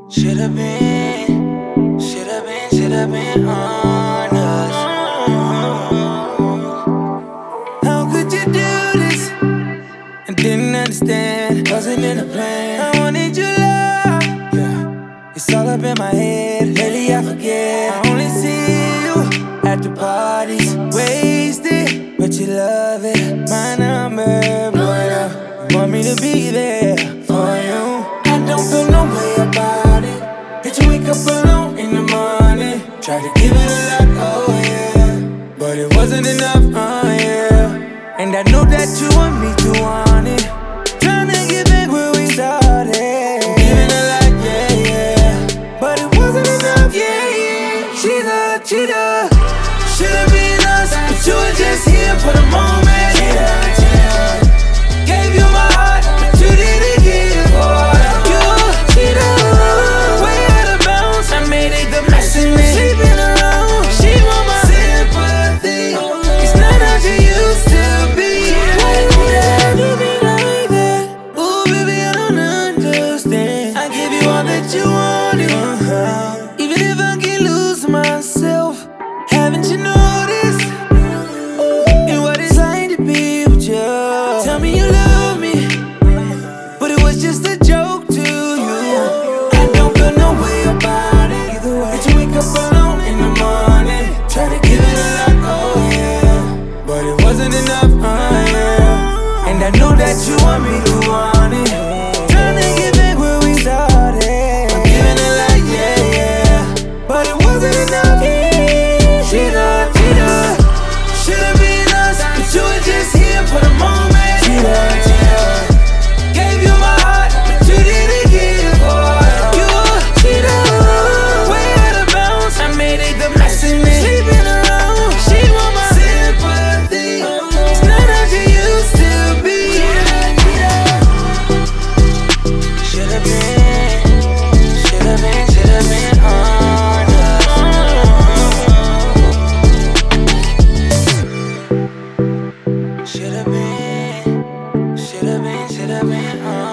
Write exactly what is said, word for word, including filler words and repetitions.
Should've been, should've been, should've been honest. How could you do this? I didn't understand, wasn't in the plan. I wanted your love, yeah. It's all up in my head, lately I forget. I only see you at the parties, wasted, but you love it. My number, blowing up. You want me to be there for you. I don't feel no way about it. Did you wake up alone in the morning? Tried to give it a lot, oh yeah, but it wasn't enough, oh yeah. And I know that you want me to want it. Trying to get back where we started. Giving a lot, yeah, yeah, but it wasn't enough, yeah, yeah. Cheater, cheater, should've been us, but you were just here for the moment. Cheater, cheater, gave you my heart, but you didn't give for you. Cheater, way out of bounds, I made it the mess in me. Sleeping around, she want my sympathy. It's not how she used to be. Why would I do me like that? Ooh, baby, I don't understand. I give you all that you wanted, uh-huh. Even if I can lose myself, haven't you noticed? And what it's like to be with you. Tell me you love me, but it was just a joke to you. I don't feel no way about it. Did you wake up alone in the morning? Try to give it a lot, oh yeah, but it wasn't enough, oh yeah. And I know that you want me to want it. Trying to get back where we started. I'm giving a lot, yeah, yeah, but it wasn't enough. Cheater, cheater, should've been us, but you were just here for the moment. Cheater, cheater, gave you my heart, but you didn't give for you. Cheater, way out of bounds, I made it the mess in me. Sleeping around, she want my sympathy. It's not how she used to be. Should've been, should've been, should've been honest. Should've been, should've been, should've been honest.